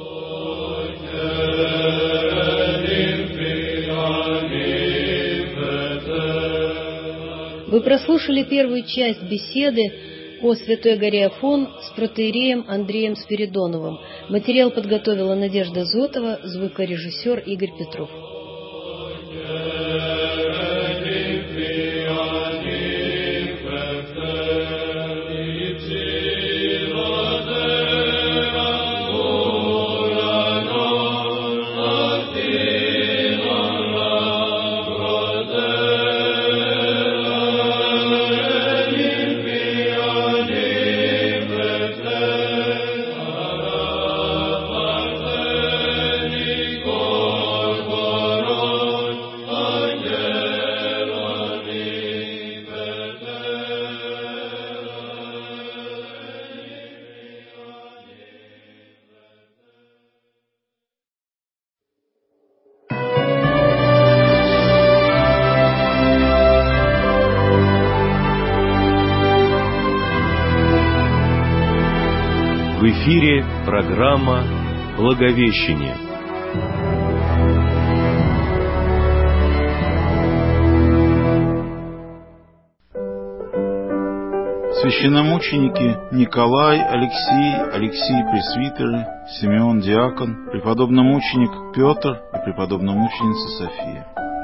S6: Вы прослушали первую часть беседы о Святой горе Афон с протоиереем Андреем Спиридоновым. Материал подготовила Надежда Зотова, звукорежиссер Игорь Петров.
S5: В эфире программа «Благовещение».
S9: Священномученики Николай, Алексей, Алексей Пресвитер, Симеон Диакон, преподобномученик Петр и преподобномученица София.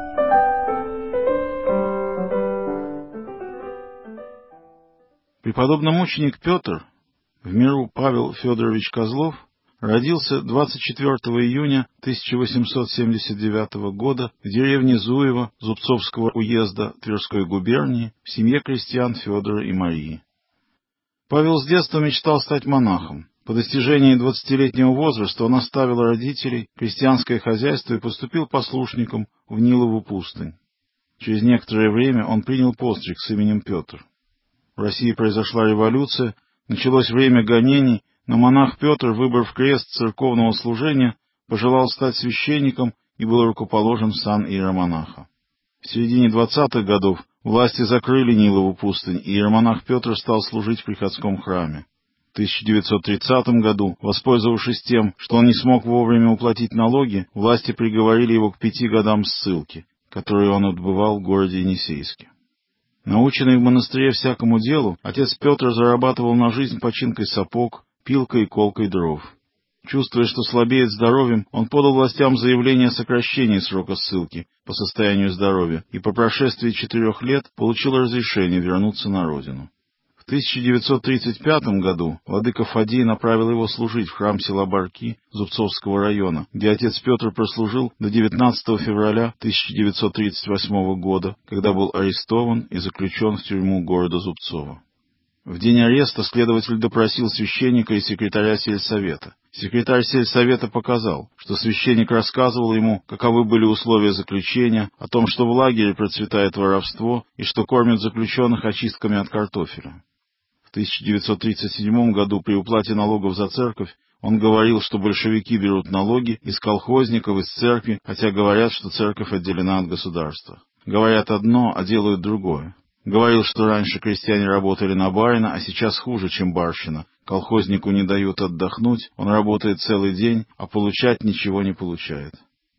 S9: Преподобномученик Петр, в миру Павел Федорович Козлов, родился двадцать четвёртого июня тысяча восемьсот семьдесят девятого года в деревне Зуево Зубцовского уезда Тверской губернии в семье крестьян Федора и Марии. Павел с детства мечтал стать монахом. По достижении двадцатилетнего возраста он оставил родителей, крестьянское хозяйство и поступил послушником в Нилову пустынь. Через некоторое время он принял постриг с именем Петр. В России произошла революция, началось время гонений, но монах Петр, выбрав крест церковного служения, пожелал стать священником и был рукоположен в сан иеромонаха. В середине двадцатых годов власти закрыли Нилову пустынь, и иеромонах Петр стал служить в приходском храме. В тысяча девятьсот тридцатом году, воспользовавшись тем, что он не смог вовремя уплатить налоги, власти приговорили его к пяти годам ссылки, которые он отбывал в городе Енисейске. Наученный в монастыре всякому делу, отец Петр зарабатывал на жизнь починкой сапог, пилкой и колкой дров. Чувствуя, что слабеет здоровьем, он подал властям заявление о сокращении срока ссылки по состоянию здоровья и по прошествии четырех лет получил разрешение вернуться на родину. В тысяча девятьсот тридцать пятом году владыка Фадей направил его служить в храм села Барки Зубцовского района, где отец Петр прослужил до девятнадцатого февраля тысяча девятьсот тридцать восьмого года, когда был арестован и заключен в тюрьму города Зубцова. В день ареста следователь допросил священника и секретаря сельсовета. Секретарь сельсовета показал, что священник рассказывал ему, каковы были условия заключения, о том, что в лагере процветает воровство и что кормят заключенных очистками от картофеля. В тысяча девятьсот тридцать седьмом году при уплате налогов за церковь он говорил, что большевики берут налоги из колхозников, из церкви, хотя говорят, что церковь отделена от государства. Говорят одно, а делают другое. Говорил, что раньше крестьяне работали на барина, а сейчас хуже, чем барщина. Колхознику не дают отдохнуть, он работает целый день, а получать ничего не получает.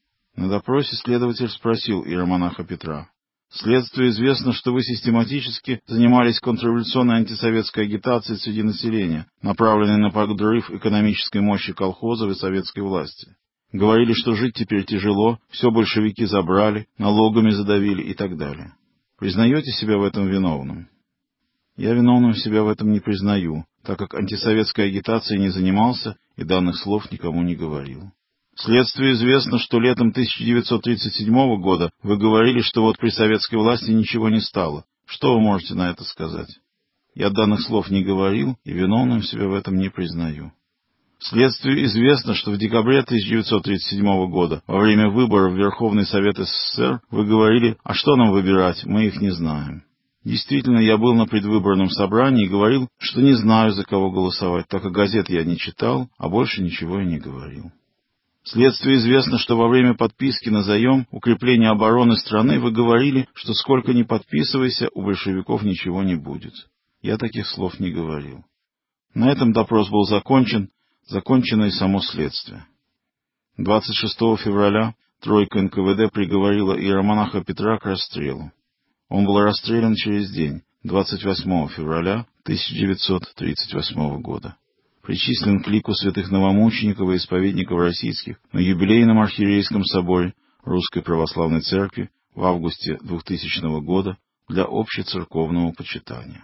S9: На допросе следователь спросил иеромонаха Петра: «Следствию известно, что вы систематически занимались контрреволюционной антисоветской агитацией среди населения, направленной на подрыв экономической мощи колхозов и советской власти. Говорили, что жить теперь тяжело, все большевики забрали, налогами задавили и так далее. Признаете себя в этом виновным?» «Я виновным себя в этом не признаю, так как антисоветской агитацией не занимался и данных слов никому не говорил. Следствию известно, что летом тысяча девятьсот тридцать седьмого года вы говорили, что вот при советской власти ничего не стало. Что вы можете на это сказать?» «Я данных слов не говорил и виновным себя в этом не признаю». Следствию известно, что в декабре тысяча девятьсот тридцать седьмого года, во время выборов в Верховный Совет СССР, вы говорили: «А что нам выбирать? Мы их не знаем». Действительно, я был на предвыборном собрании и говорил, что не знаю, за кого голосовать, так как газет я не читал, а больше ничего и не говорил. Следствию известно, что во время подписки на заем укрепления обороны страны вы говорили, что сколько ни подписывайся, у большевиков ничего не будет. Я таких слов не говорил. На этом допрос был закончен, закончено и само следствие. двадцать шестого февраля тройка эн ка вэ дэ приговорила иеромонаха Петра к расстрелу. Он был расстрелян через день, двадцать восьмого февраля тысяча девятьсот тридцать восьмого года. Причислен к лику святых новомучеников и исповедников российских на юбилейном архиерейском соборе Русской Православной Церкви в августе двухтысячного года для общецерковного почитания.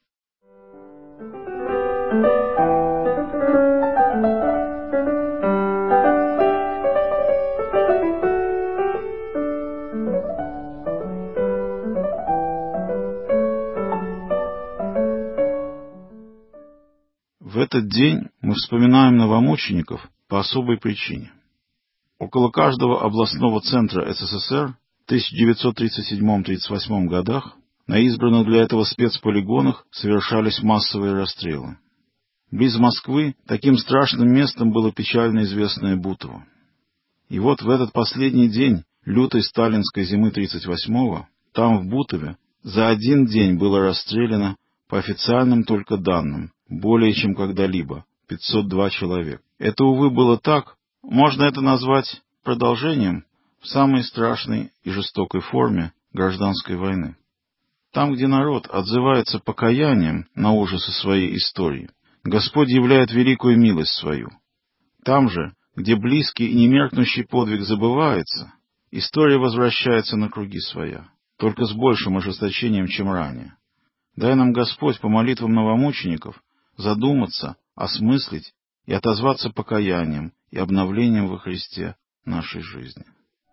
S9: В этот день мы вспоминаем новомучеников по особой причине. Около каждого областного центра эс эс эс эр в тысяча девятьсот тридцать седьмом — тридцать восьмом годах на избранных для этого спецполигонах совершались массовые расстрелы. Близ Москвы таким страшным местом было печально известное Бутово. И вот в этот последний день лютой сталинской зимы тридцать восьмого там, в Бутове, за один день было расстреляно, по официальным только данным, более чем когда-либо, пятьсот два человека. Это, увы, было так, можно это назвать продолжением в самой страшной и жестокой форме гражданской войны. Там, где народ отзывается покаянием на ужасы своей истории, Господь являет великую милость свою. Там же, где близкий и немеркнущий подвиг забывается, история возвращается на круги своя, только с большим ожесточением, чем ранее. Дай нам, Господь, по молитвам новомучеников задуматься, осмыслить и отозваться покаянием и обновлением во Христе нашей жизни.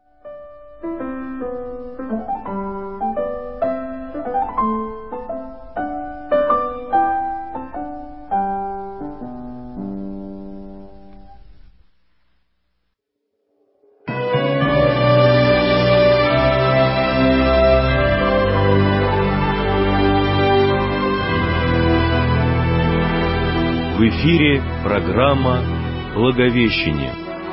S5: В эфире программа «Благовещение».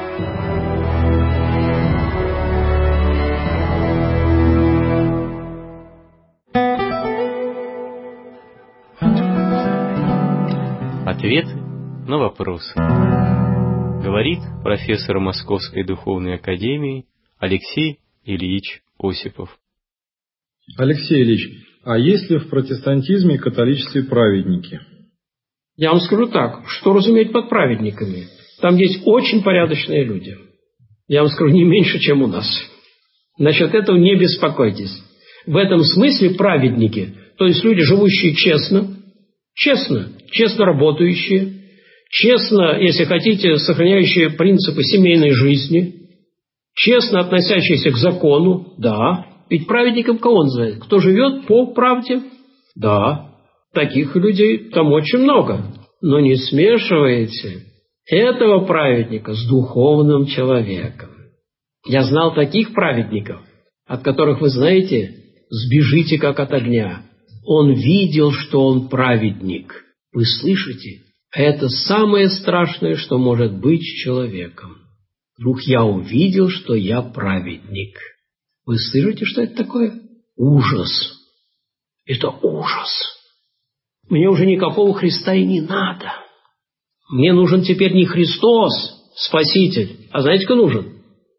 S10: Ответы на вопросы. Говорит профессор Московской духовной академии Алексей Ильич Осипов.
S11: Алексей Ильич, а есть ли в протестантизме и католичестве праведники?
S12: Я вам скажу так, что разуметь под праведниками. Там есть очень порядочные люди. Я вам скажу, не меньше, чем у нас. Насчет этого не беспокойтесь. В этом смысле праведники, то есть люди, живущие честно, честно, честно работающие, честно, если хотите, сохраняющие принципы семейной жизни, честно относящиеся к закону, да. Ведь праведником кого он называет? Кто живет по правде? Да. Таких людей там очень много. Но не смешивайте этого праведника с духовным человеком. Я знал таких праведников, от которых, вы знаете, сбежите как от огня. Он видел, что он праведник. Вы слышите? Это самое страшное, что может быть с человеком. Вдруг я увидел, что я праведник. Вы слышите, что это такое? Ужас. Это ужас. Мне уже никакого Христа и не надо. Мне нужен теперь не Христос, Спаситель, а знаете, кто нужен?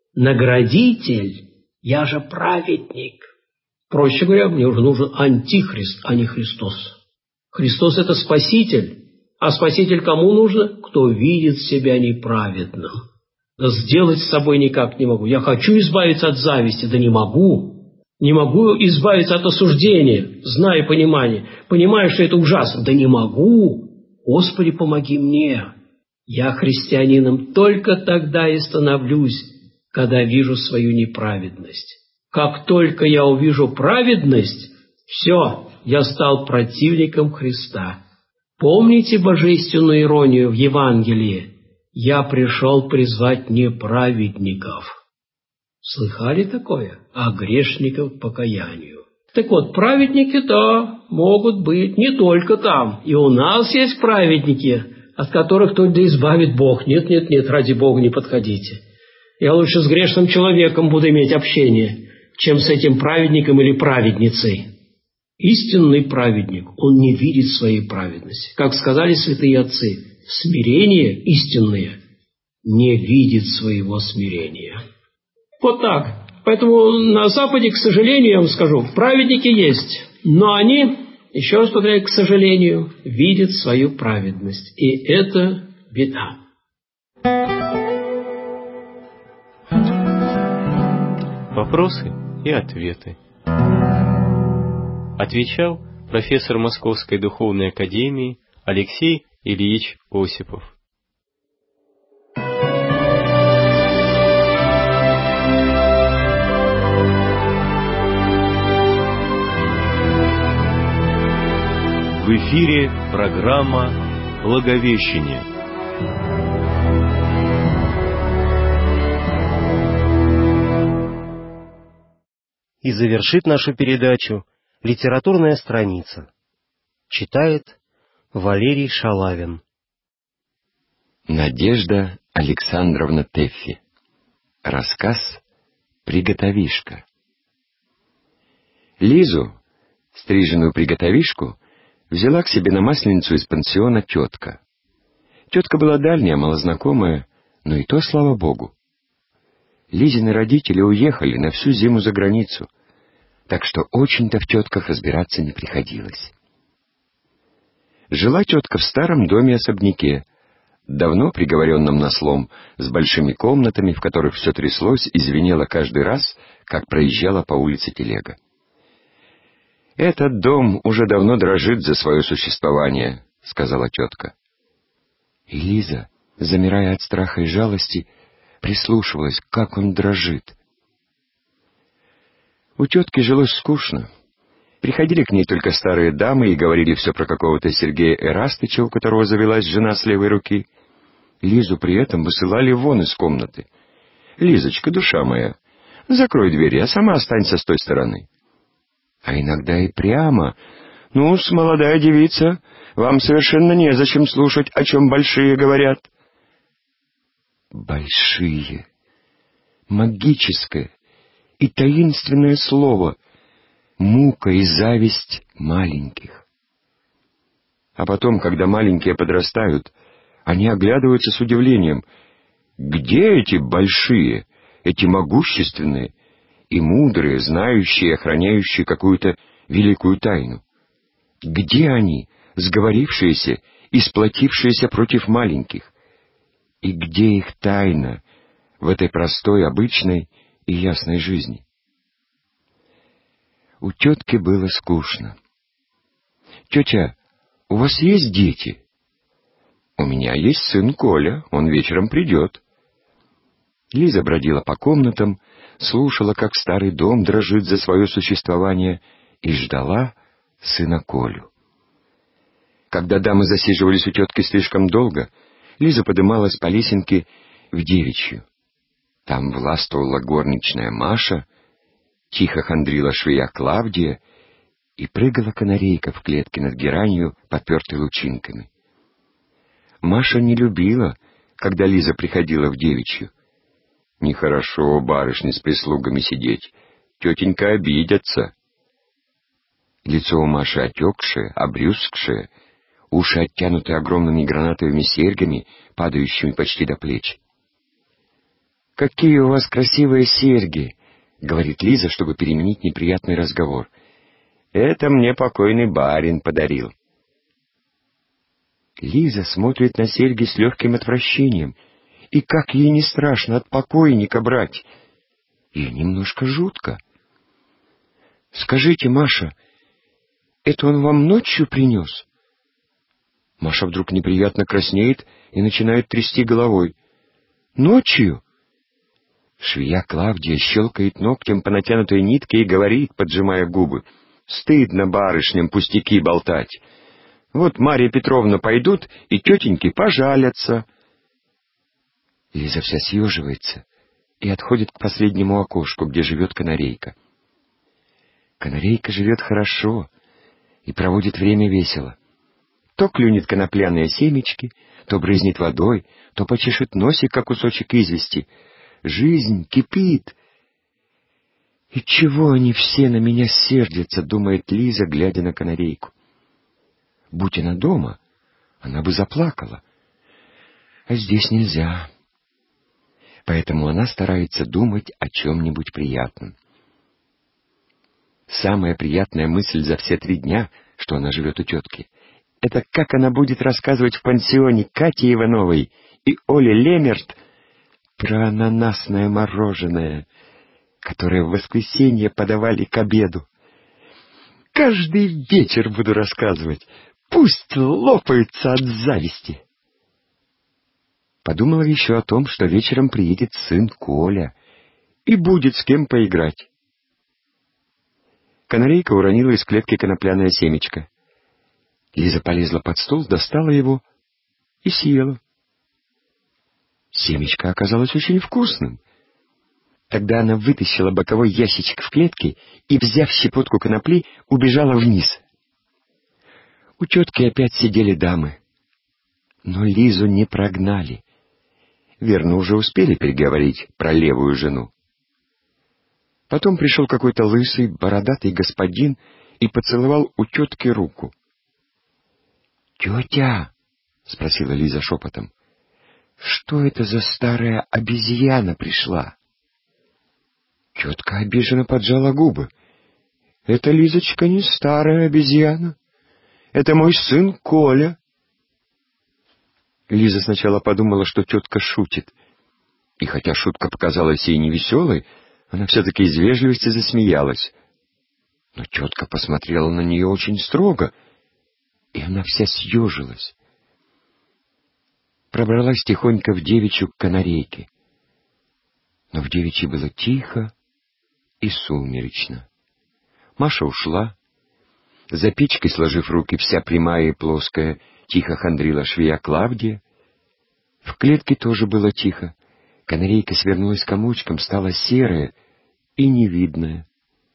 S12: Наградитель. Я же праведник. Проще говоря, мне уже нужен антихрист, а не Христос. Христос – это Спаситель. А Спаситель кому нужно? Кто видит себя неправедным. Да сделать с собой никак не могу. Я хочу избавиться от зависти, да не могу. Не могу избавиться от осуждения, зная понимание. Понимаю, что это ужасно, да не могу. Господи, помоги мне. Я христианином только тогда и становлюсь, когда вижу свою неправедность. Как только я увижу праведность, все, я стал противником Христа. Помните божественную иронию в Евангелии? Я пришел призвать не праведников. Слыхали такое? А грешников к покаянию. Так вот, праведники, да, могут быть не только там. И у нас есть праведники, от которых только избавит Бог. Нет, нет, нет, ради Бога не подходите. Я лучше с грешным человеком буду иметь общение, чем с этим праведником или праведницей. Истинный праведник, он не видит своей праведности. Как сказали святые отцы, смирение истинное не видит своего смирения. Вот так. Поэтому на Западе, к сожалению, я вам скажу, праведники есть, но они, еще раз повторяю, к сожалению, видят свою праведность. И это беда.
S10: Вопросы и ответы. Отвечал профессор Московской духовной академии Алексей Ильич Осипов.
S5: В эфире программа «Благовещение».
S3: И завершит нашу передачу литературная страница. Читает Валерий Шалавин.
S2: Надежда Александровна Тэффи. Рассказ «Приготовишка». Лизу, стриженную приготовишку, взяла к себе на Масленицу из пансиона тетка. Тетка была дальняя, малознакомая, но и то, слава богу. Лизины родители уехали на всю зиму за границу, так что очень-то в тетках разбираться не приходилось. Жила тетка в старом доме-особняке, давно приговоренном на слом, с большими комнатами, в которых все тряслось и звенело каждый раз, как проезжала по улице телега. «Этот дом уже давно дрожит за свое существование», — сказала тетка. И Лиза, замирая от страха и жалости, прислушивалась, как он дрожит. У тетки жилось скучно. Приходили к ней только старые дамы и говорили все про какого-то Сергея Эрастыча, у которого завелась жена с левой руки. Лизу при этом высылали вон из комнаты. «Лизочка, душа моя, закрой двери, а сама останься с той стороны». А иногда и прямо: «Ну-с, молодая девица, вам совершенно незачем слушать, о чем большие говорят». Большие, магическое и таинственное слово, мука и зависть маленьких. А потом, когда маленькие подрастают, они оглядываются с удивлением: где эти большие, эти могущественные и мудрые, знающие и охраняющие какую-то великую тайну? Где они, сговорившиеся и сплотившиеся против маленьких? И где их тайна в этой простой, обычной и ясной жизни? У тетки было скучно. «Тетя, у вас есть дети?» «У меня есть сын Коля, он вечером придет». Лиза бродила по комнатам, слушала, как старый дом дрожит за свое существование, и ждала сына Колю. Когда дамы засиживались у тетки слишком долго, Лиза подымалась по лесенке в девичью. Там властвовала горничная Маша, тихо хандрила швея Клавдия и прыгала канарейка в клетке над геранью, подпертой лучинками. Маша не любила, когда Лиза приходила в девичью. «Нехорошо барышне с прислугами сидеть, тетенька обидятся». Лицо у Маши отекшее, обрюзгшее, уши оттянуты огромными гранатовыми серьгами, падающими почти до плеч. «Какие у вас красивые серьги!» — говорит Лиза, чтобы переменить неприятный разговор. «Это мне покойный барин подарил». Лиза смотрит на серьги с легким отвращением, и как ей не страшно от покойника брать. Ей немножко жутко. «Скажите, Маша, это он вам ночью принес?» Маша вдруг неприятно краснеет и начинает трясти головой. «Ночью?» Швея Клавдия щелкает ногтем по натянутой нитке и говорит, поджимая губы: «Стыдно барышням пустяки болтать. Вот Марья Петровна пойдут, и тетеньки пожалятся». Лиза вся съеживается и отходит к последнему окошку, где живет канарейка. Канарейка живет хорошо и проводит время весело. То клюнет конопляные семечки, то брызнет водой, то почешет носик, как кусочек извести. Жизнь кипит. «И чего они все на меня сердятся?» — думает Лиза, глядя на канарейку. Будь она дома, она бы заплакала. А здесь нельзя. Поэтому она старается думать о чем-нибудь приятном. Самая приятная мысль за все три дня, что она живет у тетки, это как она будет рассказывать в пансионе Кате Ивановой и Оле Лемерт про ананасное мороженое, которое в воскресенье подавали к обеду. Каждый вечер буду рассказывать. Пусть лопаются от зависти. Подумала еще о том, что вечером приедет сын Коля и будет с кем поиграть. Канарейка уронила из клетки конопляное семечко. Лиза полезла под стол, достала его и съела. Семечко оказалось очень вкусным. Тогда она вытащила боковой ящичек в клетке и, взяв щепотку конопли, убежала вниз. У тетки опять сидели дамы. Но Лизу не прогнали. Верно, уже успели переговорить про левую жену. Потом пришел какой-то лысый, бородатый господин и поцеловал у тетки руку. «Тетя!» — спросила Лиза шепотом. «Что это за старая обезьяна пришла?» Тетка обиженно поджала губы. «Это, Лизочка, не старая обезьяна. Это мой сын Коля». Лиза сначала подумала, что тетка шутит. И хотя шутка показалась ей невеселой, она все-таки из вежливости засмеялась. Но тетка посмотрела на нее очень строго, и она вся съежилась. Пробралась тихонько в девичью к канарейке. Но в девичьей было тихо и сумеречно. Маша ушла. За печкой, сложив руки, вся прямая и плоская, тихо хандрила швея Клавдия. В клетке тоже было тихо. Канарейка свернулась комочком, стала серая и невидная.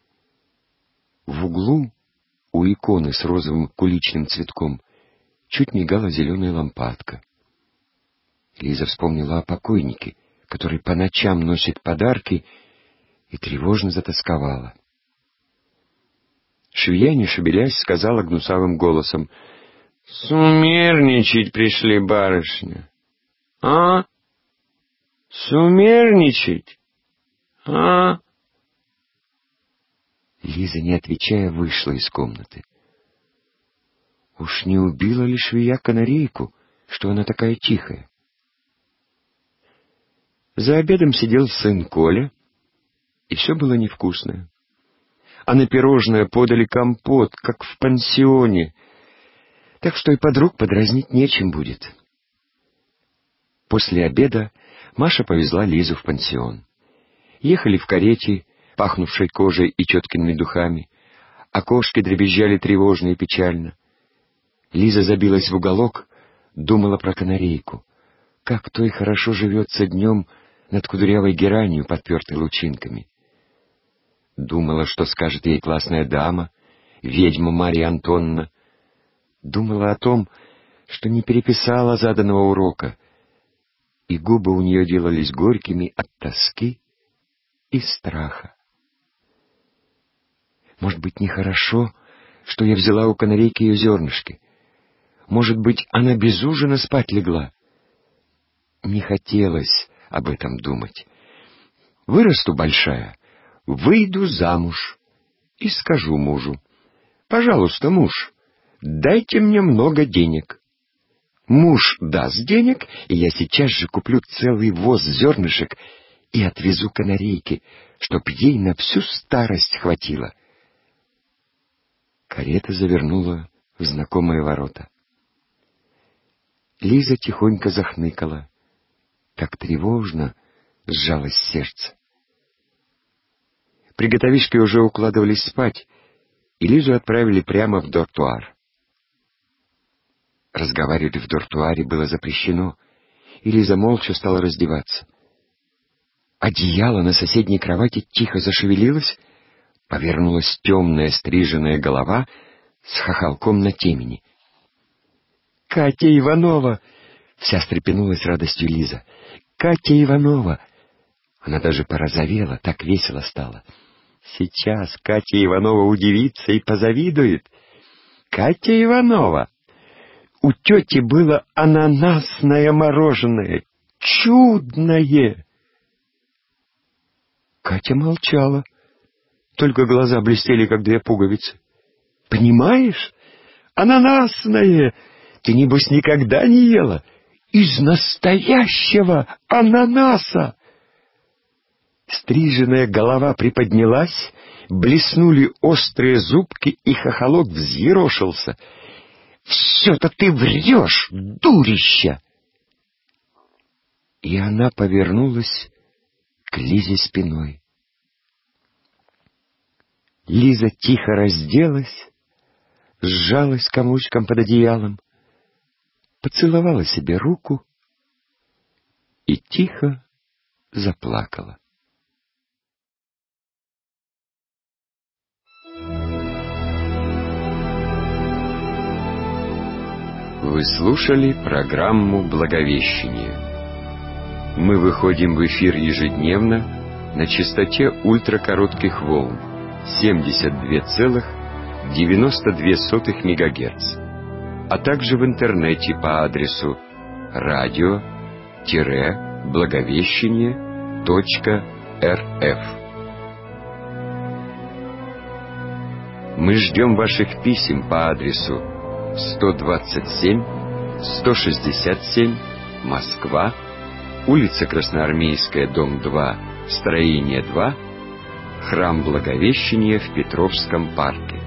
S2: В углу, у иконы с розовым куличным цветком, чуть мигала зеленая лампадка. Лиза вспомнила о покойнике, который по ночам носит подарки, и тревожно затосковала. Швея, не шевелясь, сказала гнусавым голосом: «Сумерничать пришли, барышня. А? Сумерничать? А?» Лиза, не отвечая, вышла из комнаты. Уж не убила ли швея канарейку, что она такая тихая? За обедом сидел сын Коля, и все было невкусное. А на пирожное подали компот, как в пансионе, так что и подруг подразнить нечем будет. После обеда Маша повезла Лизу в пансион. Ехали в карете, пахнувшей кожей и теткиными духами. Окошки дребезжали тревожно и печально. Лиза забилась в уголок, думала про канарейку. Как той хорошо живется днем над кудрявой геранью, подпертой лучинками. Думала, что скажет ей классная дама, ведьма Марья Антоновна. Думала о том, что не переписала заданного урока, и губы у нее делались горькими от тоски и страха. Может быть, нехорошо, что я взяла у канарейки ее зернышки? Может быть, она без ужина спать легла? Не хотелось об этом думать. Вырасту большая, выйду замуж и скажу мужу: «Пожалуйста, муж, дайте мне много денег». Муж даст денег, и я сейчас же куплю целый воз зернышек и отвезу канарейке, чтоб ей на всю старость хватило. Карета завернула в знакомые ворота. Лиза тихонько захныкала. Так тревожно сжалось сердце. Приготовишки уже укладывались спать, и Лизу отправили прямо в дортуар. Разговаривать в дортуаре было запрещено, и Лиза молча стала раздеваться. Одеяло на соседней кровати тихо зашевелилось, повернулась темная стриженная голова с хохолком на темени. «Катя Иванова!» — вся встрепенулась радостью Лиза. «Катя Иванова!» Она даже порозовела, так весело стало. Сейчас Катя Иванова удивится и позавидует. «Катя Иванова! У тети было ананасное мороженое, чудное!» Катя молчала, только глаза блестели, как две пуговицы. «Понимаешь? Ананасное! Ты, небось, никогда не ела? Из настоящего ананаса!» Стриженная голова приподнялась, блеснули острые зубки, и хохолок взъерошился. «Все-то ты врешь, дурища!» И она повернулась к Лизе спиной. Лиза тихо разделась, сжалась комочком под одеялом, поцеловала себе руку и тихо заплакала. Вы слушали программу «Благовещение». Мы выходим в эфир ежедневно на частоте ультракоротких волн семьдесят два целых девяносто две сотых мегагерц, а также в интернете по адресу радио-благовещение точка рф. Мы ждем ваших писем по адресу сто двадцать семь сто шестьдесят семь, Москва, улица Красноармейская, дом два, строение два, Храм Благовещения в Петровском парке.